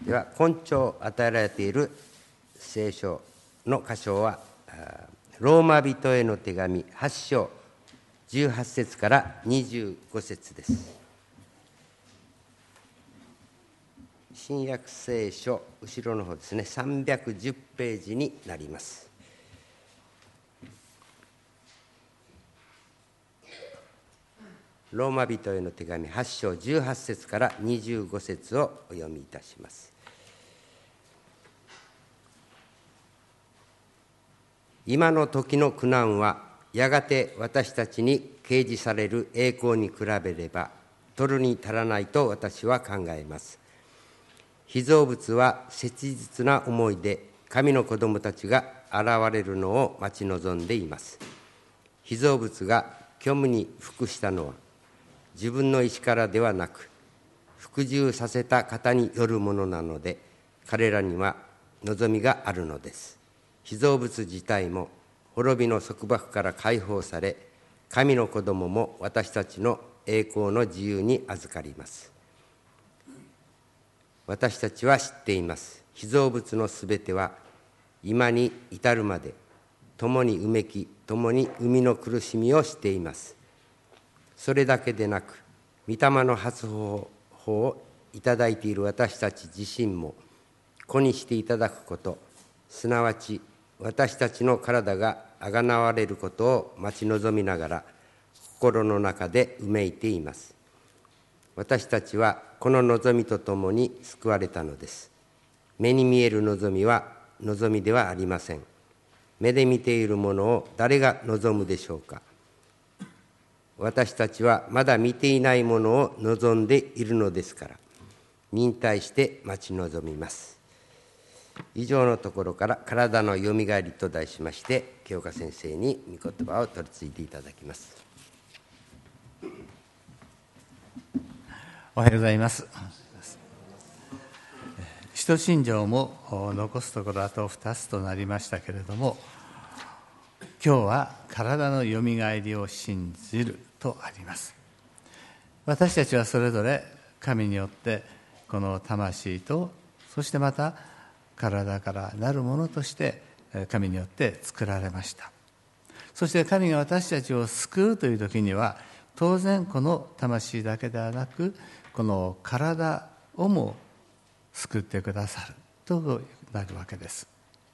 では、今朝与えられている聖書の箇所は、ローマ人への手紙8章18節から25節です。新約聖書、後ろの方ですね、310ページになります。ローマ人への手紙8章18節から25節をお読みいたします。今の時の苦難はやがて私たちに掲示される栄光に比べれば取るに足らないと私は考えます。被造物は切実な思いで神の子供たちが現れるのを待ち望んでいます。被造物が虚無に服したのは自分の意志からではなく服従させた方によるものなので、彼らには望みがあるのです。被造物自体も滅びの束縛から解放され、神の子供も私たちの栄光の自由に預かります。私たちは知っています。被造物のすべては今に至るまで共にうめき、共に生みの苦しみをしています。それだけでなく、御霊の発方をいただいている私たち自身も子にしていただくこと、すなわち私たちの体があがなわれることを待ち望みながら心の中でうめいています。私たちはこの望みとともに救われたのです。目に見える望みは望みではありません。目で見ているものを誰が望むでしょうか。私たちはまだ見ていないものを望んでいるのですから、忍耐して待ち望みます。以上のところから体のよみがえりと題しまして、清岡先生に御言葉を取り次いでいただきます。 おはようございます。使徒信条も残すところあと2つとなりましたけれども、今日は体のよみがえりを信じるとあります。私たちはそれぞれ神によってこの魂と、そしてまた体からなるものとして神によって作られました。そして神が私たちを救うという時には、当然この魂だけではなくこの体をも救ってくださるとなるわけです。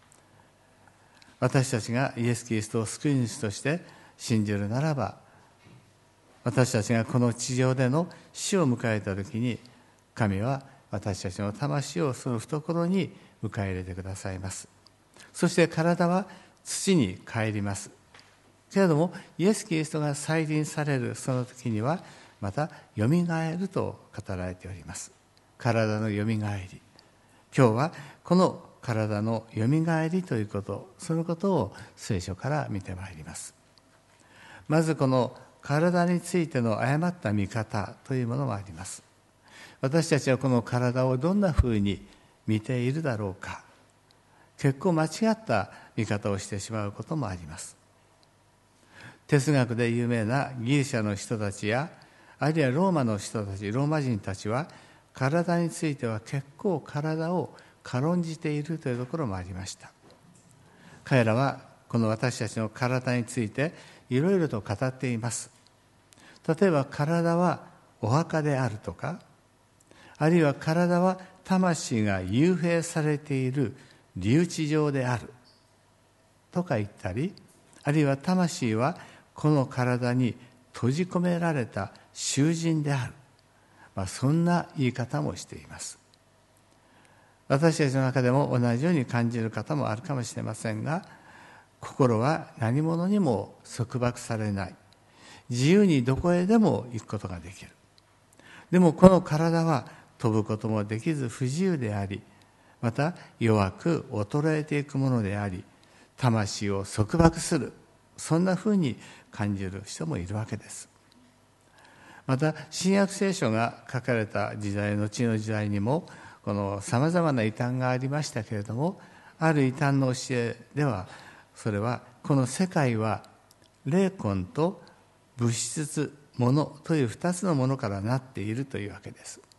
私たちがイエス・キリストを救い主として信じるならば、私たちがこの地上での死を迎えた時に、神は私たちの魂をその懐に迎え入れてくださいます。そして体は土に帰ります。けれどもイエス・キリストが再臨されるその時にはまたよみがえると語られております。体のよみがえり、今日はこの体のよみがえりということ、そのことを聖書から見てまいります。まずこの体についての誤った見方というものもあります。私たちはこの体をどんなふうに見ているだろうか。結構間違った見方をしてしまうこともあります。哲学で有名なギリシャの人たちや、あるいはローマの人たち、ローマ人たちは体については結構体を軽んじているというところもありました。彼らはこの私たちの体についていろいろと語っています。例えば体はお墓であるとか、あるいは体は魂が幽閉されている留置場であるとか言ったり、あるいは魂はこの体に閉じ込められた囚人である、そんな言い方もしています。私たちの中でも同じように感じる方もあるかもしれませんが、心は何者にも束縛されない、自由にどこへでも行くことができる。でもこの体は飛ぶこともできず不自由であり、また弱く衰えていくものであり、魂を束縛する、そんなふうに感じる人もいるわけです。また新約聖書が書かれた時代、後の時代にもこのさまざまな異端がありましたけれども、ある異端の教えでは、それはこの世界は霊魂と物質ものという2つのものからなっているというわけです。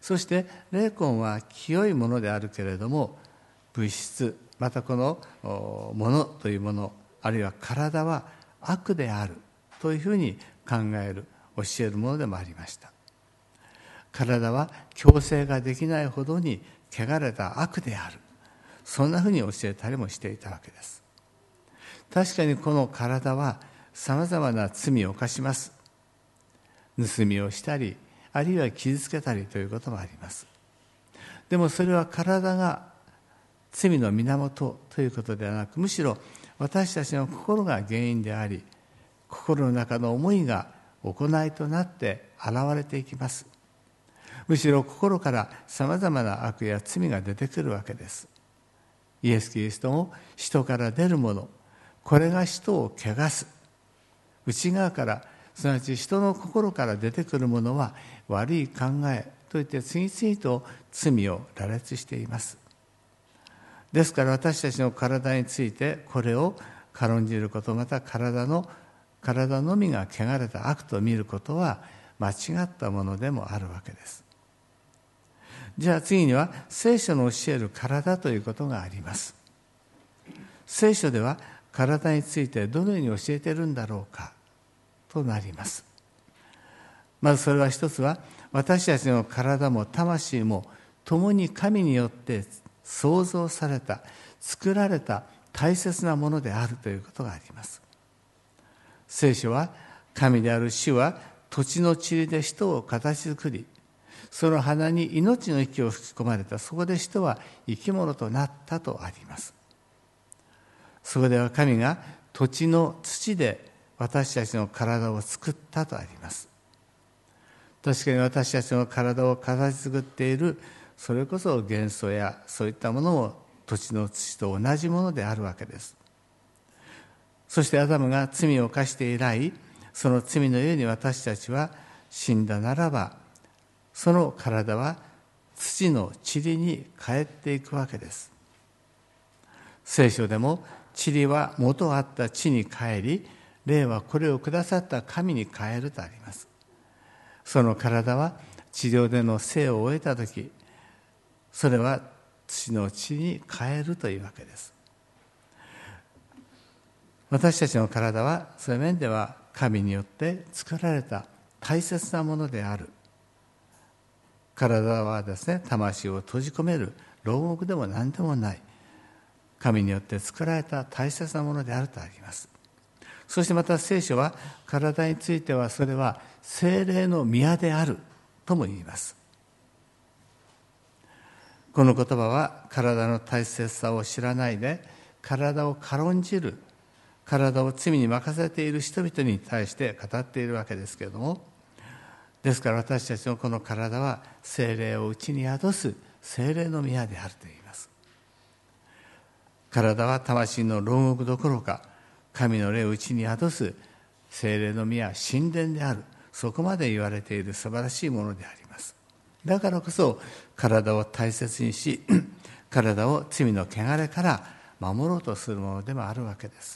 そして霊魂は清いものであるけれども、物質、またこのものというもの、あるいは体は悪であるというふうに考える、教えるものでもありました。体は矯正ができないほどに汚れた悪である、そんなふうに教えたりもしていたわけです。確かにこの体はさまざまな罪を犯します。盗みをしたり、あるいは傷つけたりということもあります。でもそれは体が罪の源ということではなく、むしろ私たちの心が原因であり、心の中の思いが行いとなって現れていきます。むしろ心からさまざまな悪や罪が出てくるわけです。イエス・キリストも人から出るもの、これが人を汚す。内側から、すなわち人の心から出てくるものは悪い考えといって次々と罪を羅列しています。ですから私たちの体についてこれを軽んじること、また体のみが汚れた悪と見ることは間違ったものでもあるわけです。じゃあ次には聖書の教える体ということがあります。聖書では体についてどのように教えているんだろうかとなります。まずそれは一つは、私たちの体も魂も共に神によって創造された、作られた大切なものであるということがあります。聖書は、神である主は土地の塵で人を形作り、その鼻に命の息を吹き込まれた。そこで人は生き物となったとあります。そこでは神が土地の土で私たちの体を作ったとあります。確かに私たちの体を形作っている、それこそ元素やそういったものも土地の土と同じものであるわけです。そしてアダムが罪を犯して以来、その罪のゆえに私たちは死んだならば、その体は土の塵に帰っていくわけです。聖書でも、塵は元あった地に帰り、霊はこれをくださった神に帰るとあります。その体は地上での生を終えたとき、それは土の地に帰るというわけです。私たちの体はそういう面では神によって作られた大切なものである。体はですね、魂を閉じ込める牢獄でも何でもない、神によって作られた大切なものであるとあります。そしてまた聖書は、体についてはそれは聖霊の宮であるとも言います。この言葉は体の大切さを知らないで体を軽んじる、体を罪に任せている人々に対して語っているわけですけれども、ですから私たちのこの体は聖霊を内に宿す聖霊の宮であると言います。体は魂の牢獄どころか、神の霊を内に宿す聖霊の宮、神殿である、そこまで言われている素晴らしいものであります。だからこそ体を大切にし、体を罪の汚れから守ろうとするものでもあるわけです。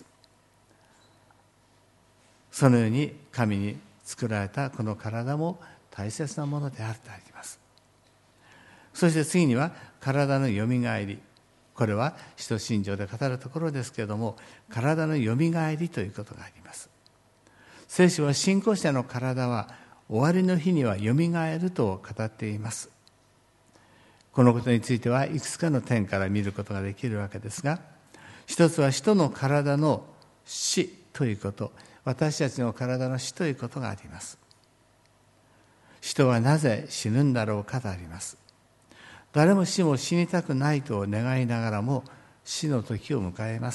そのように神に作られたこの体も大切なものであるとあります。そして次には体のよみがえり。これは使徒信条で語るところですけれども、体のよみがえりということがあります。聖書は信仰者の体は終わりの日にはよみがえると語っています。このことについてはいくつかの点から見ることができるわけですが、一つは人の体の死ということ、私たちの体の死ということがあります。人はなぜ死ぬんだろうかとあります。誰も死にたくないと願いながらも死の時を迎えます。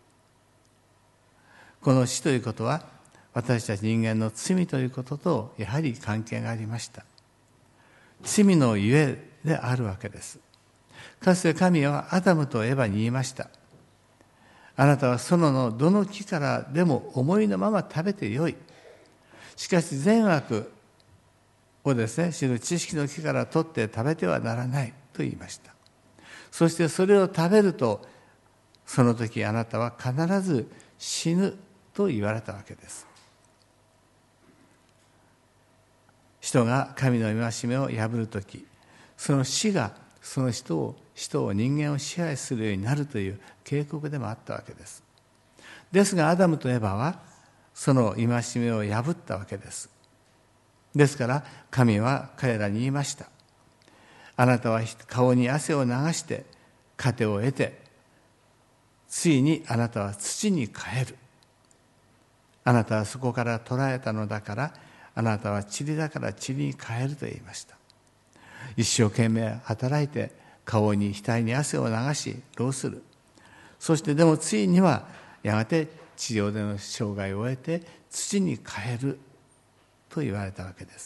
この死ということは私たち人間の罪ということとやはり関係がありました。罪のゆえであるわけです。かつて神はアダムとエバに言いました。あなたは園のどの木からでも思いのまま食べてよい。しかし善悪をですね、知る知識の木から取って食べてはならないと言いました。そしてそれを食べると、その時あなたは必ず死ぬと言われたわけです。人が神の戒めを破るとき、 その死がその人を人間を支配するようになるという警告でもあったわけです。ですがアダムとエバはその戒めを破ったわけです。ですから神は彼らに言いました。あなたは顔に汗を流して糧を得て、ついにあなたは土に帰る。あなたはそこから捕らえたのだから、あなたは塵だから塵に帰ると言いました。一生懸命働いて顔に額に汗を流し労する。そしてでもついにはやがて地上での生涯を終えて土に帰ると言われたわけです。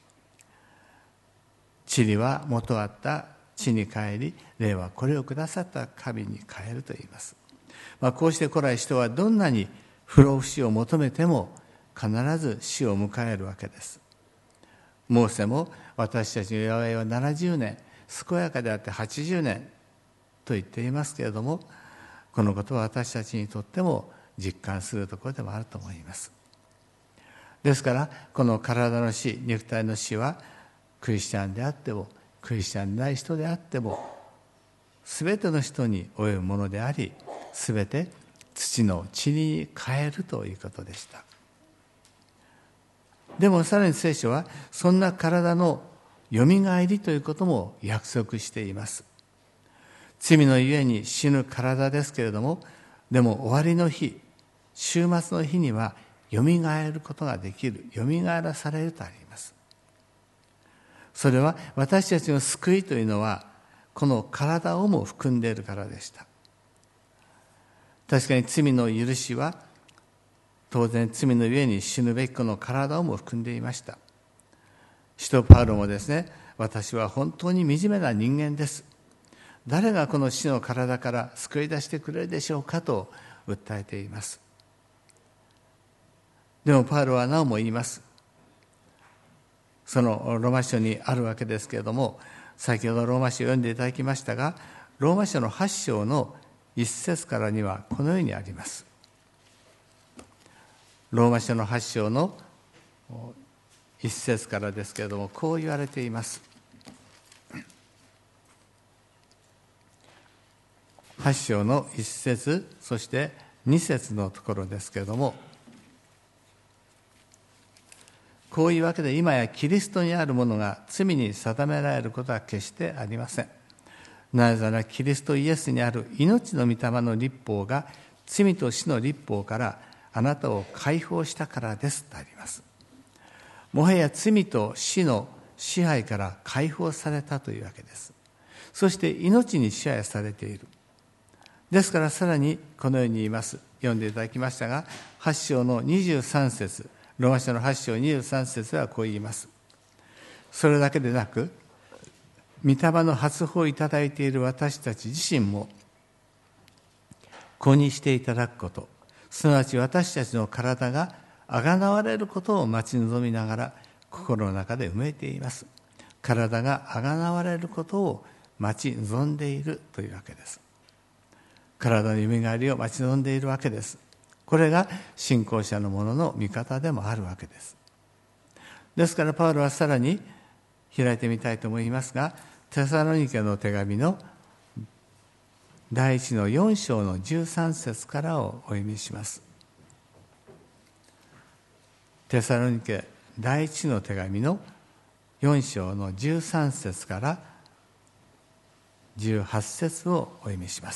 塵は元あった地に帰り、霊はこれをくださった神に帰ると言います。こうして古来人はどんなに不老不死を求めても必ず死を迎えるわけです。モーセも私たちの八重は70年、健やかであって80年と言っていますけれども、このことは私たちにとっても実感するところでもあると思います。ですからこの体の死、肉体の死はクリスチャンであってもクリスチャンでない人であっても全ての人に及ぶものであり、全て土の塵に帰るということでした。でもさらに聖書はそんな体のよみがえりということも約束しています。罪のゆえに死ぬ体ですけれども、でも終わりの日、終末の日にはよみがえることができる、よみがえらされるとあります。それは私たちの救いというのはこの体をも含んでいるからでした。確かに罪の許しは当然罪のゆえに死ぬべきこの体をも含んでいました。使徒パウロもですね、私は本当に惨めな人間です。誰がこの死の体から救い出してくれるでしょうかと訴えています。でもパウロはなおも言います。そのローマ書にあるわけですけれども、先ほどローマ書を読んでいただきましたが、ローマ書の8章の1節から2はこのようにあります。ローマ書の8章の1節からですけれども、こう言われています。8章の1節、そして2節のところですけれども、こういうわけで今やキリストにあるものが罪に定められることは決してありません。なぜならキリストイエスにある命の御霊の律法が罪と死の律法からあなたを解放したからですとあります。もはや罪と死の支配から解放されたというわけです。そして命に支配されている。ですからさらにこのように言います。読んでいただきましたが、8章の23節、ローマ書の8章23節はこう言います。それだけでなく、御霊の発報をいただいている私たち自身も子にしていただくこと、すなわち私たちの体があがなわれることを待ち望みながら心の中でうめいています。体があがなわれることを待ち望んでいるというわけです。体のよみがえりを待ち望んでいるわけです。これが信仰者の者の見方でもあるわけです。ですからパウロはさらに開いてみたいと思いますが、テサロニケの手紙の第1の4章の13節からをお読みします。テサロニケ第1の手紙の4章の13節から18節をお読みします。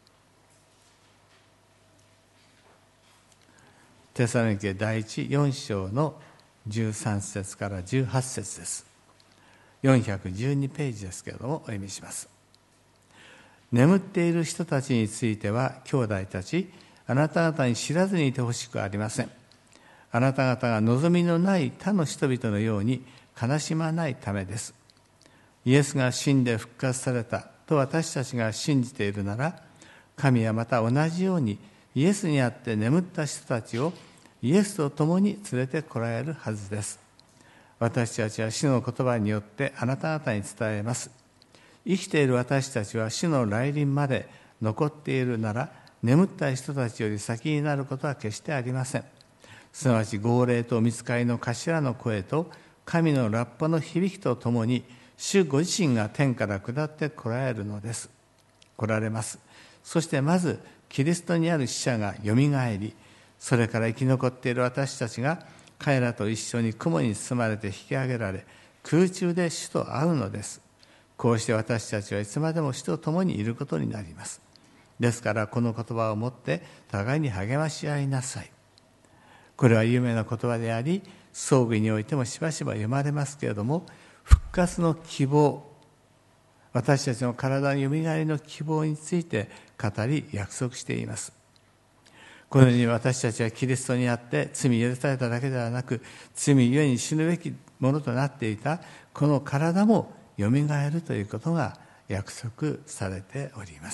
テサロニケ第4章の13節から18節です。412ページですけれどもお読みします。眠っている人たちについては兄弟たち、あなた方に知らずにいてほしくありません。あなた方が望みのない他の人々のように悲しまないためです。イエスが死んで復活されたと私たちが信じているなら、神はまた同じようにイエスにあって眠った人たちをイエスと共に連れてこられるはずです。私たちは主の言葉によってあなた方に伝えます。生きている私たちは主の来臨まで残っているなら、眠った人たちより先になることは決してありません。すなわち号令と御使いの頭の声と神のラッパの響きとともに主ご自身が天から下って来られます。そしてまずキリストにある死者がよみがえり、それから生き残っている私たちが彼らと一緒に雲に包まれて引き上げられ、空中で主と会うのです。こうして私たちはいつまでも主と共にいることになります。ですからこの言葉をもって互いに励まし合いなさい。これは有名な言葉であり、葬儀においてもしばしば読まれますけれども、復活の希望、私たちの体のよみがえりの希望について語り約束しています。このように私たちはキリストにあって罪許されただけではなく、罪ゆえに死ぬべきものとなっていたこの体もよみがえるということが約束されております。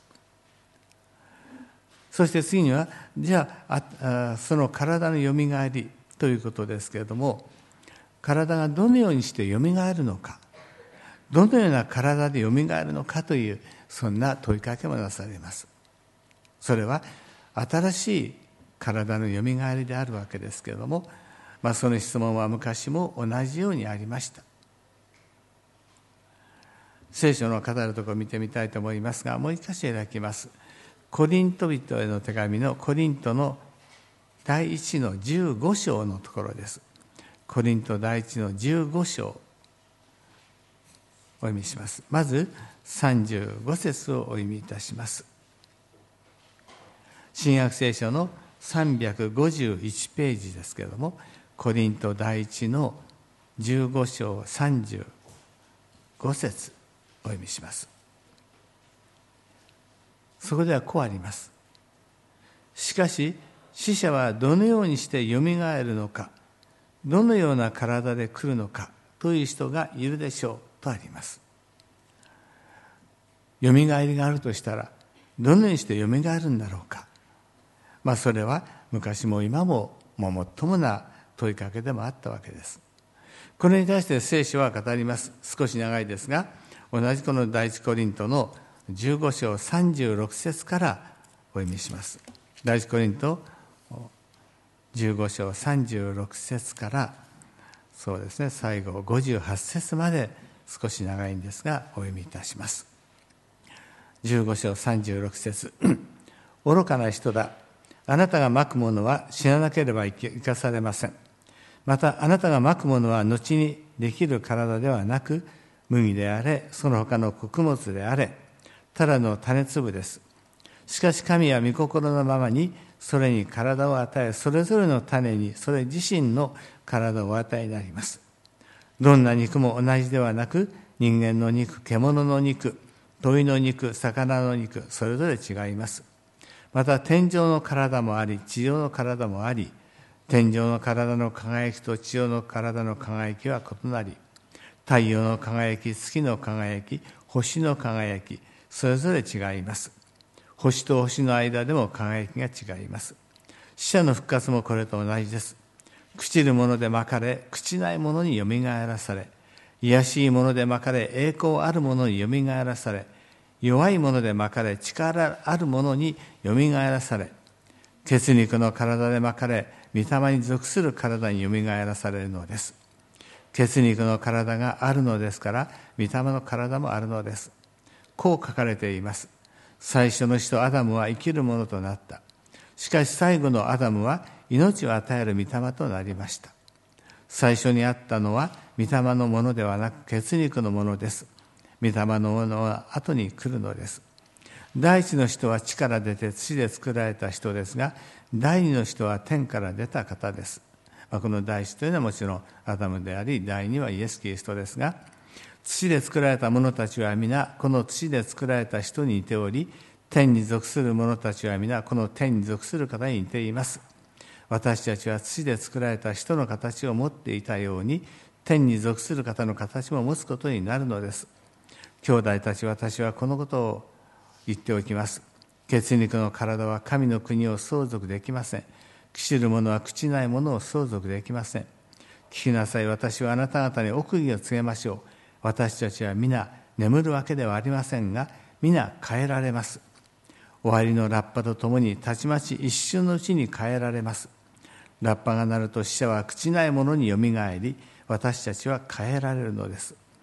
そして次には、じゃあその体のよみがえりということですけれども、体がどのようにしてよみがえるのか、どのような体でよみがえるのかという、そんな問いかけもなされます。それは新しい体のよみがえりであるわけですけれども、その質問は昔も同じようにありました。聖書の語るところを見てみたいと思いますが、もう一箇所開きます。コリント人への手紙のコリントの第1の15章のところです。コリント第1の15章お読みします。まず35節をお読みいたします。新約聖書の351ページですけれども、コリント第1の15章35節お読みします。そこではこうあります。しかし死者はどのようにしてよみがえるのか、どのような体で来るのかという人がいるでしょうとあります。よみがえりがあるとしたら、どのようにしてよみがえるんだろうか。それは昔も今ももっともな問いかけでもあったわけです。これに対して聖書は語ります。少し長いですが、同じこの第一コリントの15章36節からお読みします。第一コリント15章36節からそうですね、最後58節まで少し長いんですがお読みいたします。15章36節愚かな人だ、あなたがまくものは死ななければ生かされません。またあなたがまくものは後にできる体ではなく、麦であれ、その他の穀物であれ、ただの種粒です。しかし神は御心のままにそれに体を与え、それぞれの種にそれ自身の体をお与えになります。どんな肉も同じではなく、人間の肉、獣の肉、鳥の肉、魚の肉、それぞれ違います。また天上の体もあり、地上の体もあり、天上の体の輝きと地上の体の輝きは異なり、太陽の輝き、月の輝き、星の輝き、それぞれ違います。星と星の間でも輝きが違います。死者の復活もこれと同じです。朽ちるものでまかれ、朽ちないものによみがえらされ、卑しいものでまかれ、栄光あるものによみがえらされ、弱いものでまかれ、力あるものによみがえらされ、血肉の体でまかれ、御霊に属する体によみがえらされるのです。血肉の体があるのですから、御霊の体もあるのです。こう書かれています。最初の人アダムは生きるものとなった。しかし最後のアダムは命を与える御霊となりました。最初にあったのは御霊のものではなく血肉のものです。御霊のものは後に来るのです。第一の人は地から出て土で作られた人ですが、第二の人は天から出た方です。この第一というのはもちろんアダムであり、第二はイエス・キリストですが、土で作られた者たちは皆この土で作られた人に似ており、天に属する者たちは皆この天に属する方に似ています。私たちは土で作られた人の形を持っていたように、天に属する方の形も持つことになるのです。兄弟たち、私はこのことを言っておきます。血肉の体は神の国を相続できません。朽ちる者は朽ちない者を相続できません。聞きなさい、私はあなた方に奥義を告げましょう。私たちは皆眠るわけではありませんが、皆変えられます。終わりのラッパとともにたちまち一瞬のうちに変えられます。ラッパが鳴ると死者は朽ちないものによみがえり、私たちは変えられるのです。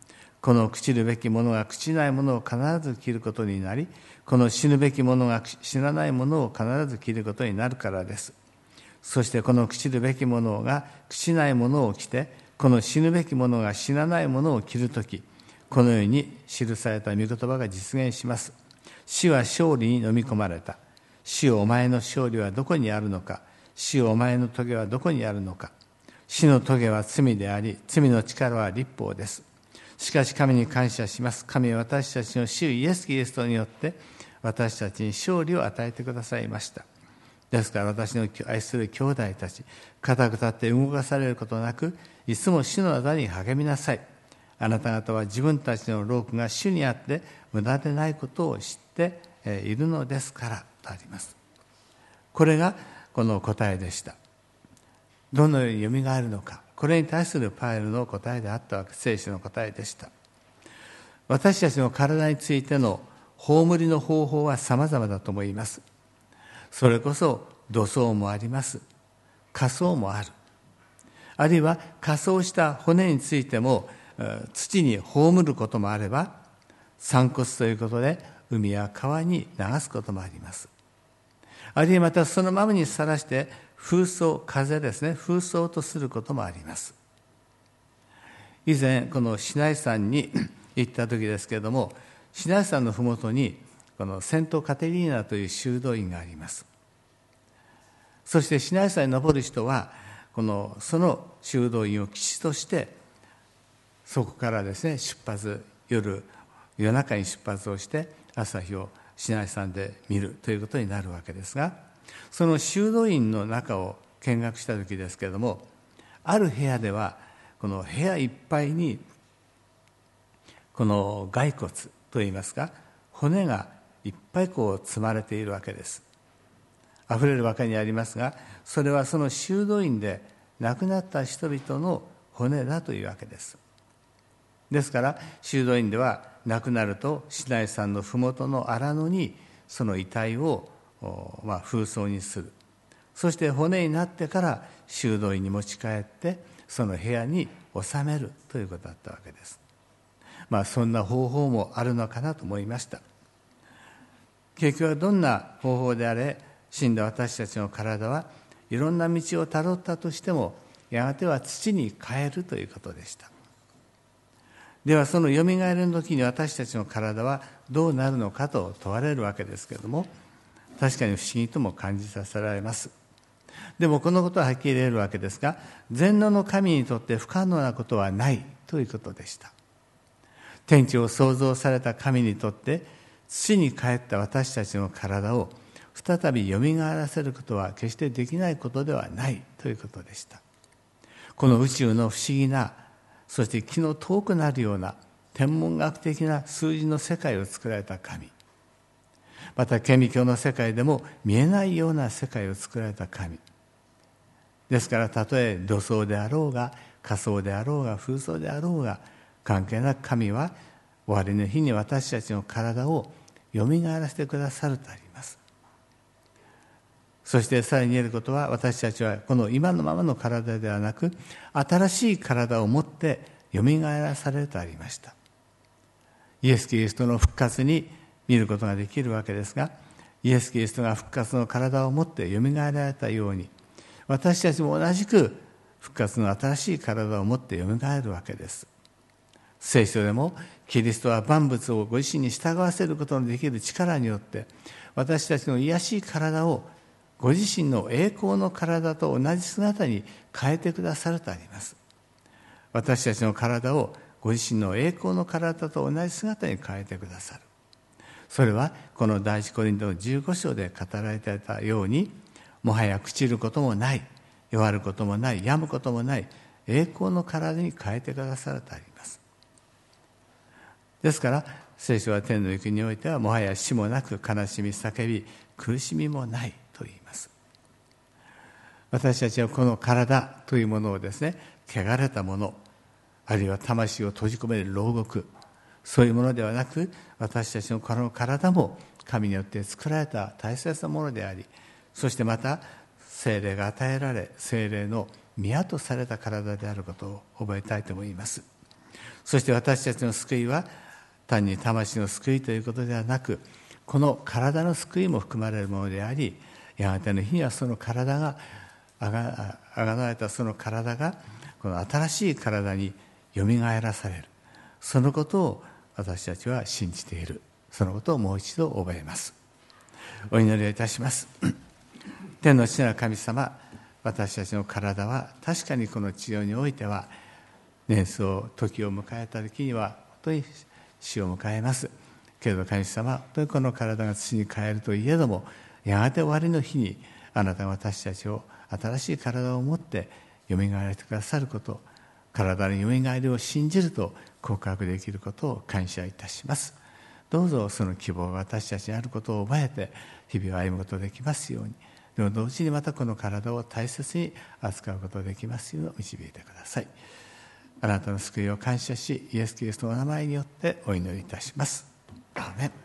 この朽ちるべきものが朽ちないものを必ず着ることになり、この死ぬべきものが死なないものを必ず着ることになるからです。そしてこの朽ちるべきものが朽ちないものを着て、この死ぬべきものが死なないものを着るとき、このように記された御言葉が実現します。死は勝利に飲み込まれた。死よ、お前の勝利はどこにあるのか。死よ、お前の棘はどこにあるのか。死の棘は罪であり、罪の力は律法です。しかし神に感謝します。神は私たちの主イエス・キリストによって私たちに勝利を与えてくださいました。ですから私の愛する兄弟たち、固く立って動かされることなく、いつも主の名に励みなさい。あなた方は自分たちの労苦が主にあって無駄でないことを知っているのですからとあります。これがこの答えでした。どのようによみがえるのか、これに対するパウロの答えであったわけ、聖書の答えでした。私たちの体についての葬りの方法は様々だと思います。それこそ土葬もあります。火葬もある。あるいは火葬した骨についても土に葬ることもあれば、散骨ということで海や川に流すこともあります。あるいはまたそのままにさらして風葬、風ですね、風葬とすることもあります。以前このシナイ山に行った時ですけれども、シナイ山のふもとにこのセントカテリーナという修道院があります。そしてシナイ山に登る人はその修道院を基地としてそこからですね夜中に出発をして朝日をシナイ山で見るということになるわけですが、その修道院の中を見学した時ですけれども、ある部屋ではこの部屋いっぱいにこの骸骨といいますか、骨がいっぱい積まれているわけです。あふれるわけにありますが、それはその修道院で亡くなった人々の骨だというわけです。ですから修道院では亡くなるとシナイ山のふもとの荒野にその遺体を風葬にする。そして骨になってから修道院に持ち帰ってその部屋に収めるということだったわけです。そんな方法もあるのかなと思いました。結局はどんな方法であれ、死んだ私たちの体はいろんな道をたどったとしてもやがては土に帰るということでした。ではそのよみがえりの時に私たちの体はどうなるのかと問われるわけですけれども、確かに不思議とも感じさせられます。でもこのことははっきり言えるわけですが、全能の神にとって不可能なことはないということでした。天地を創造された神にとって土に帰った私たちの体を再びよみがえらせることは決してできないことではないということでした。この宇宙の不思議な、そして気の遠くなるような天文学的な数字の世界を作られた神、また顕微鏡の世界でも見えないような世界を作られた神ですから、たとえ土葬であろうが火葬であろうが風葬であろうが関係なく、神は終わりの日に私たちの体をよみがえらせてくださるとあります。そしてさらに言えることは、私たちはこの今のままの体ではなく新しい体を持ってよみがえらされるとありました。イエス・キリストの復活に見ることができるわけですが、イエス・キリストが復活の体を持ってよみがえられたように、私たちも同じく復活の新しい体を持ってよみがえるわけです。聖書でもキリストは万物をご自身に従わせることのできる力によって私たちの癒しい体をご自身の栄光の体と同じ姿に変えてくださるとあります。私たちの体をご自身の栄光の体と同じ姿に変えてくださる。それはこの第一コリントの15章で語られていたように、もはや朽ちることもない、弱ることもない、病むこともない栄光の体に変えてくださるとあります。ですから聖書は天の行きにおいてはもはや死もなく、悲しみ、叫び、苦しみもないと言います。私たちはこの体というものをですね、汚れたもの、あるいは魂を閉じ込める牢獄、そういうものではなく、私たちのこの体も神によって作られた大切なものであり、そしてまた聖霊が与えられ、聖霊の宮とされた体であることを覚えたいと思います。 そして私たちの救いは単に魂の救いということではなく、この体の救いも含まれるものであり、やがての日にはその体があがなわれたその体がこの新しい体によみがえらされる、そのことを私たちは信じている。そのことをもう一度覚えます。お祈りをいたします。天の父なる神様、私たちの体は確かにこの地上においては年相時を迎えた時には本当に死を迎えますけれど、神様、本当にこの体が土に帰るといえども、やがて終わりの日にあなたが私たちを新しい体を持ってよみがえらせてくださること、体のよみがえりを信じると告白できることを感謝いたします。どうぞその希望が私たちにあることを覚えて日々を歩むことができますように、でも同時にまたこの体を大切に扱うことができますよう導いてください。あなたの救いを感謝し、イエス・キリストの名前によってお祈りいたします。アーメン。